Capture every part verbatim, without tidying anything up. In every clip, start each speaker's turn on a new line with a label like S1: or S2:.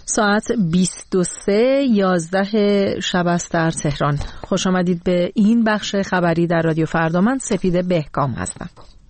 S1: ساعت بیست و سه یازده شب است در تهران. خوش آمدید به این بخش خبری در رادیو فردا. من سپیده بهکام هستم.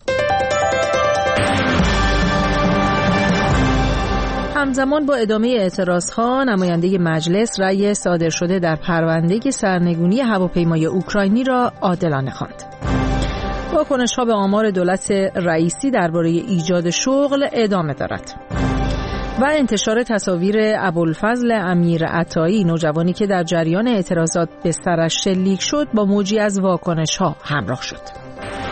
S1: همزمان با ادامه اعتراضها، نماینده مجلس رأی صادر شده در پرونده سرنگونی هواپیمای اوکراینی را عادلانه خواند. واکنش‌ها به آمار دولت رئیسی درباره ایجاد شغل ادامه دارد. و انتشار تصاویر ابوالفضل امیر عطایی، نوجوانی که در جریان اعتراضات به سرش شلیک شد، با موجی از واکنش‌ها همراه شد.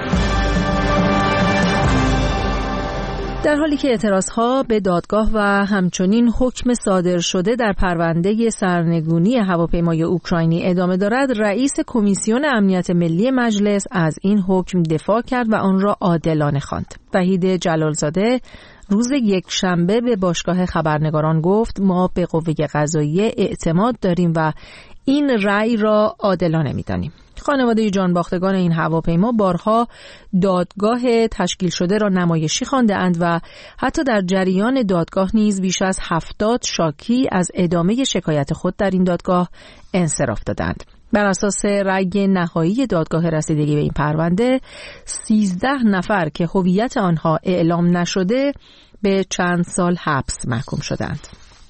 S1: در حالی که اعتراضها به دادگاه و همچنین حکم صادر شده در پرونده سرنگونی هواپیمای اوکراینی ادامه دارد، رئیس کمیسیون امنیت ملی مجلس از این حکم دفاع کرد و آن را عادلانه خواند. وحید جلالزاده روز یک شنبه به باشگاه خبرنگاران گفت: ما به قوه قضاییه اعتماد داریم و این رأی را عادلانه می‌دانیم. خانواده جانباختگان این هواپیما بارها دادگاه تشکیل شده را نمایشی خوانده‌اند و حتی در جریان دادگاه نیز بیش از هفتاد شاکی از ادامه شکایت خود در این دادگاه انصراف دادند. بر اساس رأی نهایی دادگاه رسیدگی به این پرونده، سیزده نفر که هویت آنها اعلام نشده به چند سال حبس محکوم شدند.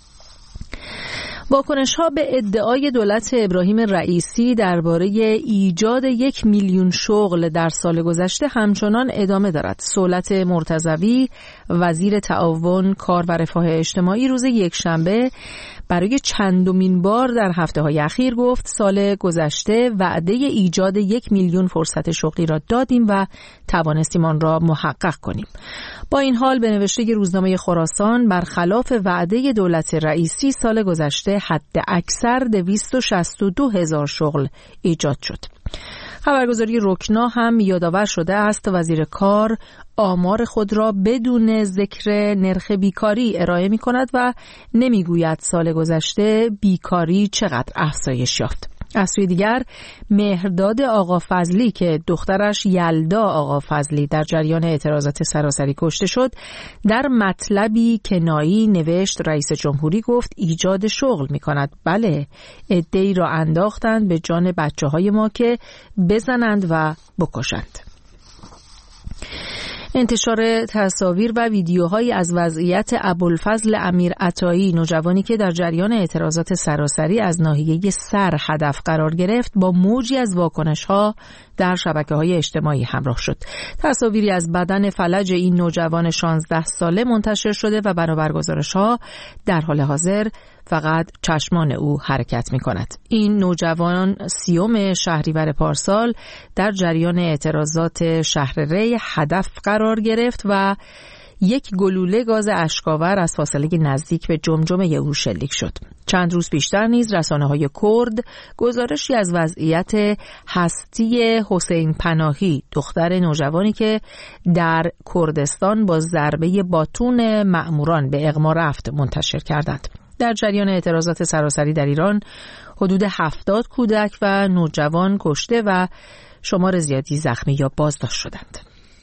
S1: واکنش‌ها به ادعای دولت ابراهیم رئیسی درباره ایجاد یک میلیون شغل در سال گذشته همچنان ادامه دارد. صولت مرتضوی، وزیر تعاون، کار و رفاه اجتماعی، روز یکشنبه برای چندمین بار در هفته‌های اخیر گفت: سال گذشته وعده ایجاد یک میلیون فرصت شغلی را دادیم و توانستیم آن را محقق کنیم. با این حال به نوشته روزنامه خراسان، برخلاف وعده دولت رئیسی، سال گذشته حد اکثر دویست و شصت و دو هزار شغل ایجاد شد. خبرگزاری رکنا هم یادآور شده است وزیر کار آمار خود را بدون ذکر نرخ بیکاری ارائه می کند و نمی گوید سال گذشته بیکاری چقدر افزایش یافت. از سوی دیگر، مهرداد آقا فضلی که دخترش یلدا آقا فضلی در جریان اعتراضات سراسری کشته شد، در مطلبی کنایی نوشت: رئیس جمهوری گفت ایجاد شغل می کند. بله، عده‌ای را انداختند به جان بچه های ما که بزنند و بکشند. انتشار تصاویر و ویدیوهایی از وضعیت ابوالفضل امیر عطایی، نوجوانی که در جریان اعتراضات سراسری از ناحیه سر هدف قرار گرفت، با موجی از واکنش‌ها در شبکه‌های اجتماعی همراه شد. تصاویری از بدن فلج این نوجوان شانزده ساله منتشر شده و بنابر گزارش‌ها در حال حاضر فقط چشمان او حرکت می کند. این نوجوان سیوم شهریور پارسال در جریان اعتراضات شهر ری هدف قرار گرفت و یک گلوله گاز اشک‌آور از فاصله نزدیک به جمجمه او شلیک شد. چند روز پیشتر نیز رسانه‌های کرد گزارشی از وضعیت هستی حسین پناهی، دختر نوجوانی که در کردستان با ضربه باتون مأموران به اغما رفت، منتشر کردند. در جریان اعتراضات سراسری در ایران حدود هفتاد کودک و نوجوان کشته و شمار زیادی زخمی یا بازداشت شدند.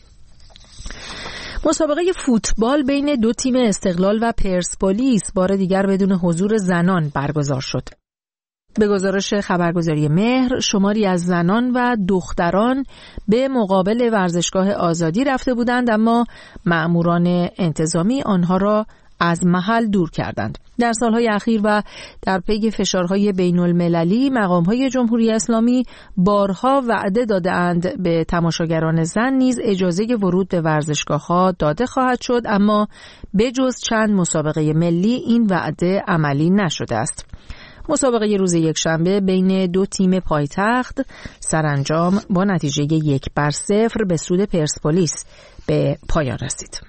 S1: مسابقه فوتبال بین دو تیم استقلال و پرسپولیس بار دیگر بدون حضور زنان برگزار شد. به گزارش خبرگزاری مهر، شماری از زنان و دختران به مقابل ورزشگاه آزادی رفته بودند، اما مأموران انتظامی آنها را از محل دور کردند. در سالهای اخیر و در پی فشارهای بین المللی، مقامهای جمهوری اسلامی بارها وعده داده‌اند به تماشاگران زن نیز اجازه ورود به ورزشگاه‌ها داده خواهد شد، اما بجز چند مسابقه ملی این وعده عملی نشده است. مسابقه روز یکشنبه بین دو تیم پایتخت سرانجام با نتیجه یک بر صفر به سود پرسپولیس به پایان رسید.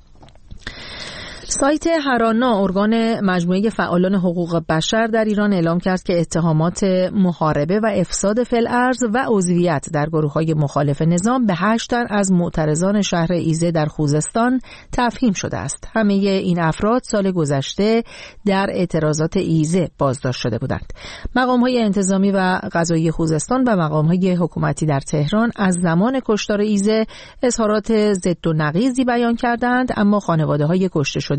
S1: سایت هرانا، ارگان مجموعه فعالان حقوق بشر در ایران، اعلام کرد که اتهامات محاربه و افساد فی‌الارض و عضویت در گروه‌های مخالف نظام به هشت تن از معترضان شهر ایزه در خوزستان تفهیم شده است. همه این افراد سال گذشته در اعتراضات ایزه بازداشت شده بودند. مقام‌های انتظامی و قضایی خوزستان و مقام‌های حکومتی در تهران از زمان کشتار ایزه اظهارات ضد و نقیضی بیان کردند، اما خانواده‌های کشته شده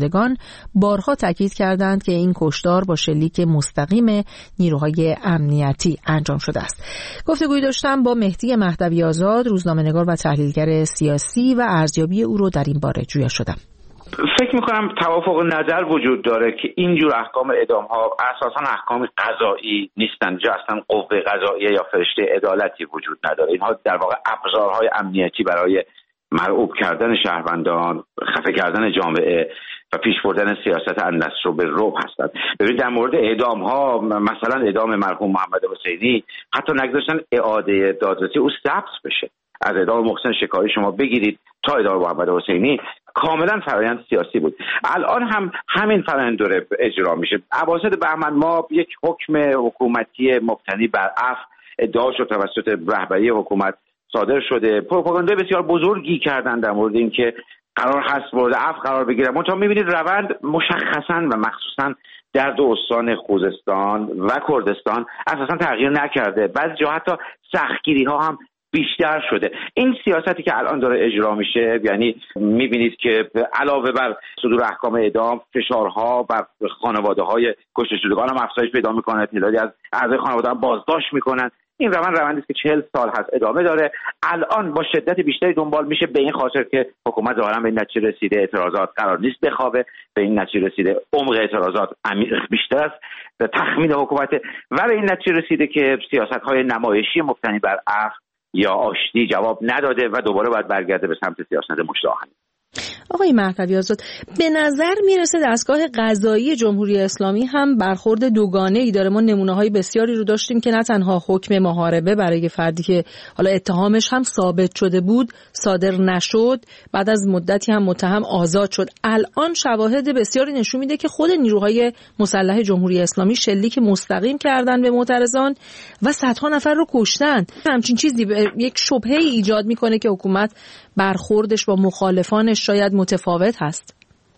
S1: شدگان بارها تاکید کردند که این کشتار با شلیک مستقیم نیروهای امنیتی انجام شده است. گفتگوی داشتم با مهدی مهدوی آزاد، روزنامه‌نگار و تحلیلگر سیاسی و ارزیابی او رو در این باره جویا شدم.
S2: فکر میکنم توافق نظر وجود داره که اینجور احکام اعدام ها اساساً احکام قضایی نیستند، جا اصلا قوه قضاییه یا فرشته عدالتی وجود نداره. اینها در واقع ابزارهای امنیتی برای مرعوب کردن شهروندان، خفه کردن جامعه و پیش بردن سیاست النصر به رعب هستند. ببینید در مورد اعدام ها، مثلا اعدام مرحوم محمد حسینی، حتی نگذاشتن اعاده دادرسی او ثبت بشه. از اعدام محسن شکاری شما بگیرید تا اعدام محمد حسینی کاملا فرآیند سیاسی بود. الان هم همین فرآیند داره اجرا میشه. اواسط بهمن ماه یک حکم حکومتی مبتنی بر عفو ادعا شد توسط رهبری حکومت صادر شده. پروپاگاندای بسیار بزرگی کردن در مورد اینکه قرار هست مورد عفو قرار بگیره. منتها میبینید روند مشخصا و مخصوصا در دو استان خوزستان و کردستان اساسا تغییر نکرده. بعضی جاها حتی سختگیری ها هم بیشتر شده. این سیاستی که الان داره اجرا میشه، یعنی میبینید که علاوه بر صدور احکام اعدام، فشارها بر خانواده های کشته شدگان هم افزایش پیدا میکنه. تعدادی از اعضای خانواده هم بازداشت میکنن. این روند روندی است که چهل سال هست ادامه داره. الان با شدت بیشتری دنبال میشه، به این خاطر که حکومت ظاهرا به این نتیجه رسیده اعتراضات قرار نیست بخوابه، به این نتیجه رسیده عمق اعتراضات بیشتر است به تخمین حکومت، و به این نتیجه رسیده که سیاست‌های نمایشی مبتنی بر عفو یا آشتی جواب نداده و دوباره باید برگرده به سمت سیاست مشتاقانه.
S1: آقای مهدوی آزاد، به نظر میرسه دستگاه قضایی جمهوری اسلامی هم برخورد دوگانه‌ای داره. ما نمونه‌های بسیاری رو داشتیم که نه تنها حکم محاربه برای فردی که حالا اتهامش هم ثابت شده بود صادر نشد، بعد از مدتی هم متهم آزاد شد. الان شواهد بسیاری نشون میده که خود نیروهای مسلح جمهوری اسلامی شلیک مستقیم کردن به معترضان و صدها نفر رو کشتن. همچین چیزی یک شبهه ایجاد میکنه که حکومت برخوردش با مخالفانش شاید متفاوت هست.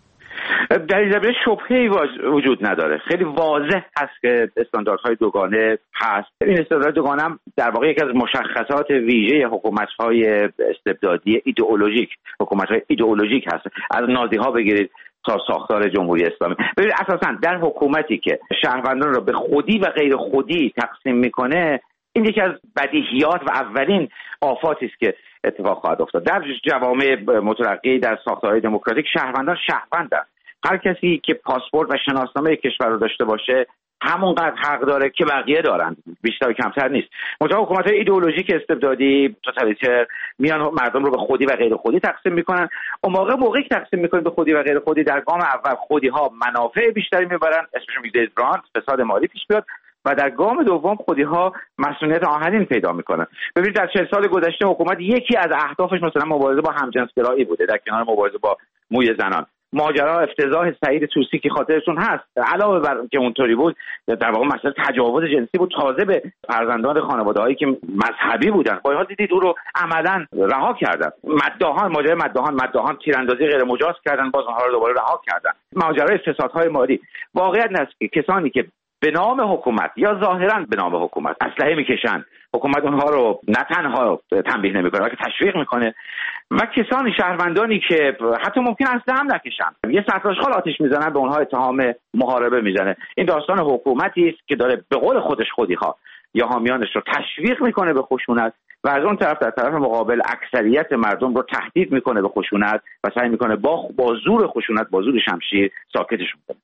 S2: در این زمینه شبهه‌ای وجود نداره. خیلی واضح هست که استانداردهای دوگانه هست. این استاندارد دوگانه هم در واقع یکی از مشخصات ویژه حکومت‌های استبدادی ایدئولوژیک، حکومت‌های ایدئولوژیک هست. از نازی‌ها بگیرید تا ساختار جمهوری اسلامی. ببینید اساساً در حکومتی که شهروندان را به خودی و غیر خودی تقسیم میکنه، این یکی از بدیهیات و اولین آفاتی است که اتفاق خواهد افتاد. در جوامع مترقی، در ساختارهای دموکراتیک، شهروندان شهروندند. هر کسی که پاسپورت و شناسنامه کشور رو داشته باشه همونقدر حق داره که بقیه دارن، بیشتر و کمتر نیست. منتها حکومت‌های ایدئولوژیک استبدادی توتالیتر میان مردم رو به خودی و غیر خودی تقسیم میکنن. اون موقع موقعی که تقسیم میکنن به خودی و غیر خودی، در گام اول خودی‌ها منافع بیشتری میبرن، اسمش میگه براند، فساد مالی پیش بیاد، و در گام دوم خودی‌ها مسئولیت آهنین پیدا میکنن. ببینید در چهل سال گذشته حکومت یکی از اهدافش مثلا مبارزه با همجنسگرایی بوده، در کنار مبارزه با موی زنان. ماجرا افتضاح سعید طوسی که خاطرتون هست، علاوه بر که اونطوری بود، در واقع مسئله تجاوز جنسی بود، تازه به فرزندان خانواده‌هایی که مذهبی بودن. با این حال دیدید او رو عملاً رها کردن. مداحان، ماجرای مداحان مداحان تیراندازی غیر مجاز کردن، باز اونها رو دوباره رها کردن. ماجرای فسادهای مالی. واقعیت است که کسانی که به نام حکومت یا ظاهراً به نام حکومت اسلحه میکشن، حکومت اونها رو نه تنها تنبیه نمیکنه بلکه تشویق میکنه، و کسانی شهروندانی که حتی ممکن اسلحه هم نکشن، یه سرفراشخال آتش میزنن، به اونها اتهام محاربه میزنه. این داستان حکومتی است که داره به قول خودش خودی‌ها یا حامیانش رو تشویق میکنه به خشونت و از اون طرف در طرف مقابل اکثریت مردم رو تهدید میکنه به خشونت و سعی میکنه با با زور خشونت، با زور شمشیر ساکتشون کنه.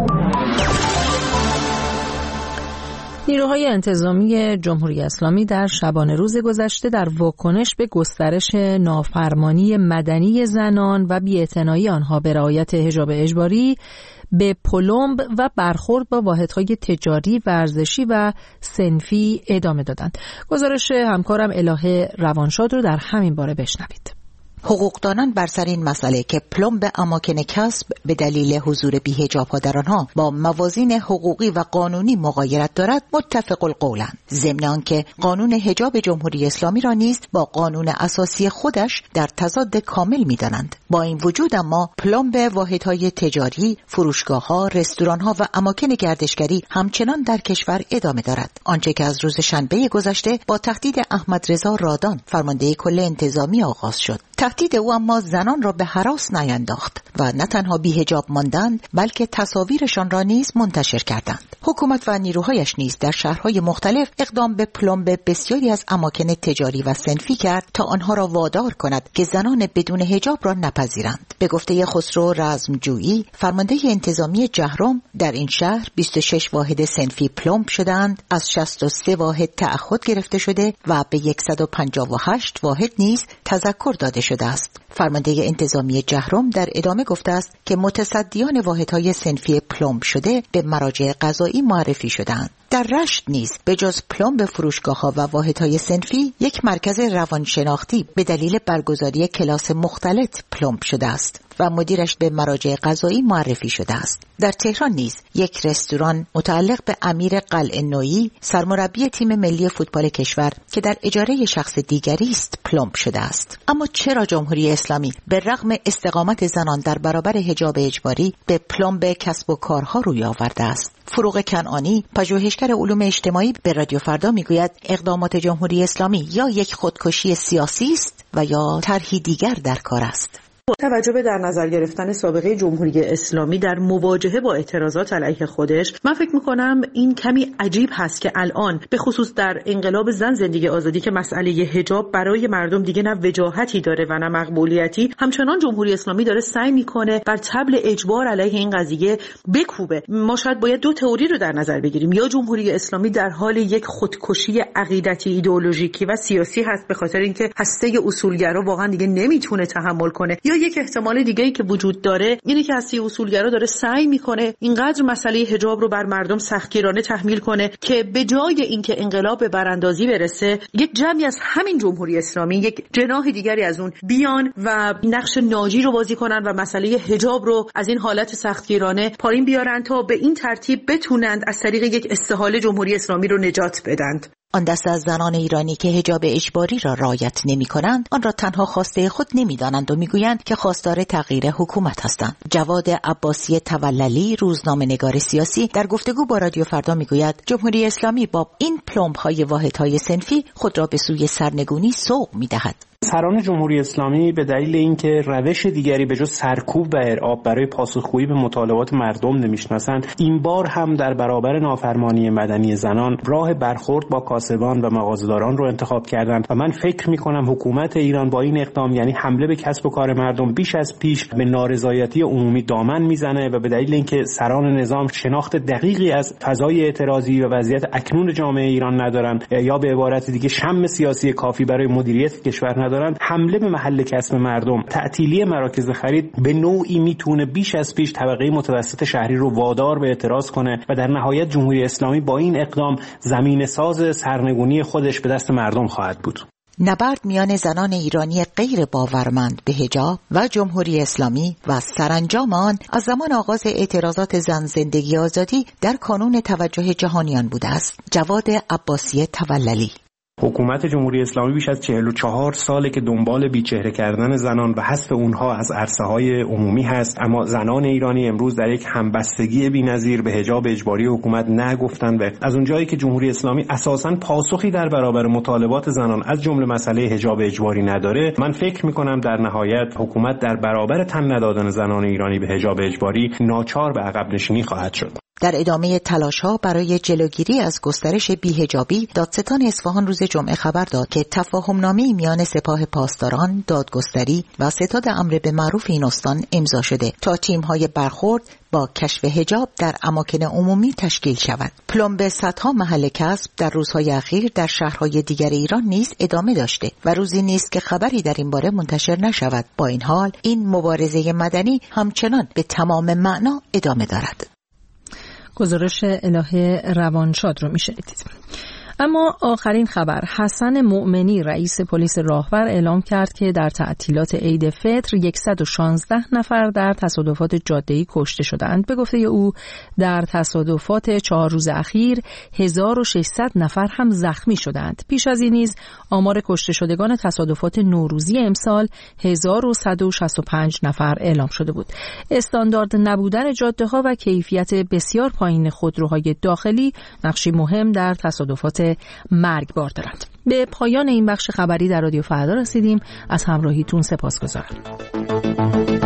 S1: نیروهای انتظامی جمهوری اسلامی در شبانه روز گذشته در واکنش به گسترش نافرمانی مدنی زنان و بی‌اعتنایی آنها به رعایت حجاب اجباری به پلمب و برخورد با واحدهای تجاری، ورزشی و صنفی ادامه دادند. گزارش همکارم الهه روانشاد رو در همین باره بشنوید.
S3: حقوقدانان بر سر این مسئله که پلمب اماکن کسب به دلیل حضور بی‌حجاب‌ها در آنها با موازین حقوقی و قانونی مغایرت دارد متفق القولند، ضمن آنکه قانون حجاب جمهوری اسلامی را نیز با قانون اساسی خودش در تضاد کامل می‌دانند. با این وجود اما پلمب واحدهای تجاری، فروشگاه‌ها، رستوران‌ها و اماکن گردشگری همچنان در کشور ادامه دارد. آنچه که از روز شنبه گذشته با تهدید احمد رضا رادان فرمانده کل انتظامی آغاز شد. تهدید او اما زنان را به هراس نینداخت و نه تنها بی‌حجاب ماندند بلکه تصاویرشان را نیز منتشر کردند. حکومت و نیروهایش نیز در شهرهای مختلف اقدام به پلمب بسیاری از اماکن تجاری و صنفی کرد تا آنها را وادار کند که زنان بدون حجاب را نپذیرند. به گفته خسرو رزمجویی، فرمانده انتظامی جهرم، در این شهر بیست و شش واحد صنفی پلمب شدند، از شصت و سه واحد تعهد گرفته شده و به صد و پنجاه و هشت واحد نیز تذکر داده شده است. فرمانده انتظامی جهرم در ادامه گفته است که متصدیان واحدهای صنفی پلمب شده به مراجع قضایی معرفی شدند. در رشت نیز به جز پلمب فروشگاه‌ها و واحدهای صنفی، یک مرکز روانشناختی به دلیل برگزاری کلاس مختلط پلمب شده است و مدیرش به مراجع قضایی معرفی شده است. در تهران نیز یک رستوران متعلق به امیر قلعه نویی، سرمربی تیم ملی فوتبال کشور که در اجاره شخص دیگری است، پلمب شده است. اما چرا جمهوری اسلامی به رغم استقامت زنان در برابر حجاب اجباری به پلمب کسب و کارها روی آورده است؟ فروغ کنعانی، پژوهشگر علوم اجتماعی، به رادیو فردا میگوید اقدامات جمهوری اسلامی یا یک خودکشی سیاسی است و یا طرحی دیگر در کار است.
S4: با توجه به در نظر گرفتن سابقه جمهوری اسلامی در مواجهه با اعتراضات علیه خودش، من فکر میکنم این کمی عجیب هست که الان به خصوص در انقلاب زن زندگی آزادی که مسئله حجاب برای مردم دیگه نه وجاهتی داره و نه مقبولیتی، همچنان جمهوری اسلامی داره سعی میکنه بر طبل اجبار علیه این قضیه بکوبه. ما شاید باید دو تئوری رو در نظر بگیریم: یا جمهوری اسلامی در حال یک خودکشی عقیدتی، ایدئولوژیکی و سیاسی هست به خاطر اینکه هسته اصولگرا واقعا دیگه نمیتونه تحمل کنه، یا یک احتمال دیگه‌ای که وجود داره اینه که هسته اصولگرا داره سعی میکنه اینقدر مسئله حجاب رو بر مردم سختگیرانه تحمیل کنه که به جای اینکه انقلاب به براندازی برسه، یک جمعی از همین جمهوری اسلامی، یک جناح دیگری از اون، بیان و نقش ناجی رو بازی کنن و مسئله حجاب رو از این حالت سختگیرانه پایین بیارن تا به این ترتیب بتونند از طریق یک استحاله جمهوری اسلامی رو نجات بدند.
S3: آن دست از زنان ایرانی که حجاب اجباری را رعایت نمی کنند، آن را تنها خواسته خود نمی دانند و می گویند که خواستار تغییر حکومت هستند. جواد عباسی توللی، روزنامه نگار سیاسی، در گفتگو با رادیو فردا می گوید جمهوری اسلامی با این پلمب های واحدهای صنفی خود را به سوی سرنگونی سوق می دهد.
S5: سران جمهوری اسلامی به دلیل اینکه روش دیگری به جز سرکوب و ارعاب برای پاسخگویی به مطالبات مردم نمیشناسند، این بار هم در برابر نافرمانی مدنی زنان راه برخورد با کاسبان و مغازه‌داران رو انتخاب کردند و من فکر می‌کنم حکومت ایران با این اقدام، یعنی حمله به کسب و کار مردم، بیش از پیش به نارضایتی عمومی دامن میزنه و به دلیل اینکه سران نظام شناخت دقیقی از فضای اعتراضی و وضعیت اکنون جامعه ایران ندارند یا به عبارت دیگه شم سیاسی کافی برای مدیریت کشور ندارند، حمله به محل کسب مردم، تعطیلی مراکز خرید به نوعی میتونه بیش از پیش طبقه متوسط شهری رو وادار به اعتراض کنه و در نهایت جمهوری اسلامی با این اقدام زمین ساز سرنگونی خودش به دست مردم خواهد بود.
S3: نبرد میان زنان ایرانی غیر باورمند به حجاب و جمهوری اسلامی و سرانجام آن از زمان آغاز اعتراضات زن زندگی آزادی در کانون توجه جهانیان بوده است. جواد عباسی توللی.
S5: حکومت جمهوری اسلامی بیش از چهل و چهار ساله که دنبال بیچهره کردن زنان و حذف اونها از عرصه‌های عمومی هست، اما زنان ایرانی امروز در یک همبستگی بی‌نظیر به حجاب اجباری حکومت نگفتن و از اونجایی که جمهوری اسلامی اساساً پاسخی در برابر مطالبات زنان از جمله مسئله حجاب اجباری نداره، من فکر می‌کنم در نهایت حکومت در برابر تن ندادن زنان ایرانی به حجاب اجباری ناچار به عقب نشینی خواهد شد.
S3: در ادامه تلاش‌ها برای جلوگیری از گسترش بی‌حجابی، دادستان اصفهان روز جمعه خبر داد که تفاهم‌نامه‌ای میان سپاه پاسداران، دادگستری و ستاد امر به معروف این استان امضا شده تا تیم‌های برخورد با کشف حجاب در اماکن عمومی تشکیل شود. پلمب صدها محل کسب در روزهای اخیر در شهرهای دیگر ایران نیز ادامه داشته و روزی نیست که خبری در این باره منتشر نشود. با این حال این مبارزه مدنی همچنان به تمام معنا ادامه دارد.
S1: گزارش الهه روانشاد رو میشنیدید. اما آخرین خبر، حسن مؤمنی رئیس پلیس راهور اعلام کرد که در تعطیلات عید فطر صد و شانزده نفر در تصادفات جاده‌ای کشته شدند. به گفته او در تصادفات چهار روز اخیر هزار و ششصد نفر هم زخمی شدند. پیش از این نیز آمار کشته شدگان تصادفات نوروزی امسال هزار و صد و شصت و پنج نفر اعلام شده بود. استاندارد نبودن جاده‌ها و کیفیت بسیار پایین خودروهای داخلی نقشی مهم در تصادفات مرگبار دارند. به پایان این بخش خبری در رادیو فردا رسیدیم. از همراهیتون سپاسگزارم.